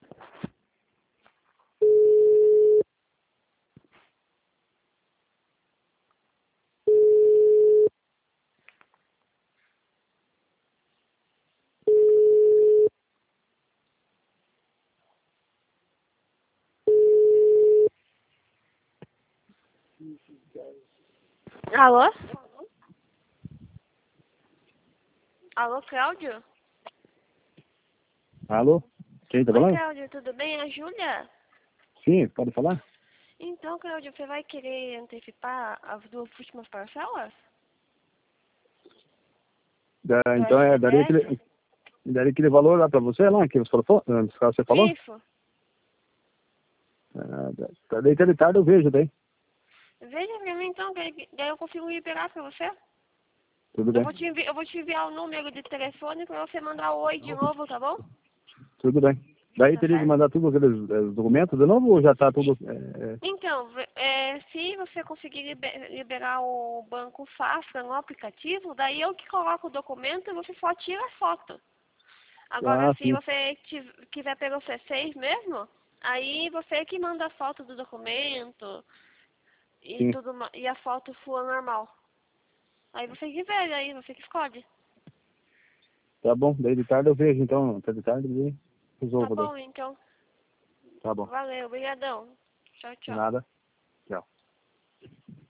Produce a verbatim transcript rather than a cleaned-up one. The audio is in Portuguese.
Alô? Alô, Cláudio? Alô? Quem tá Oi, falando? Cláudio, tudo bem? É a Júlia? Sim, pode falar? Então, Cláudio, você vai querer antecipar as duas últimas parcelas Da, do então é, daria F G T S? aquele, daria aquele valor lá pra você lá, que você falou? Que você falou? Isso. Ah, da- daí até de tarde eu vejo daí. Veja pra mim, então, que daí eu consigo liberar pra você. Tudo Eu bem. vou te, envi eu vou te enviar o número de telefone pra você mandar o oi de novo, tá bom? Tudo bem. Daí Tá teria que certo? mandar tudo aqueles eh, documentos de novo ou já tá tudo... É, é, Então, ve- é, se você conseguir liber- liberar o banco Safra no aplicativo, daí eu que coloco o documento e você só tira a foto. Agora, ah, se sim, você tiv- quiser pelo C seis mesmo, aí você que manda a foto do documento e sim. tudo ma- e a foto sua normal. Aí você que vê, aí você que escolhe. Tá bom, daí de tarde eu vejo, então, até de tarde daí Tá resolvo daí. bom, então. Tá bom. Valeu, obrigadão. Tchau, De tchau. nada. Tchau.